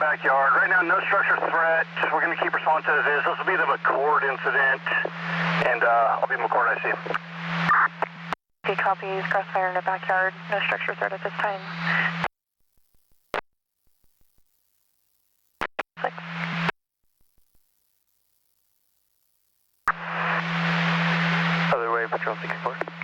backyard. Right now, no structure threat. We're going to keep response as is. This will be the McCord incident, and I'll be McCord, I see. Okay, copies. Crossfire in the backyard. No structure threat at this time. 6. Other way, Patrol 64.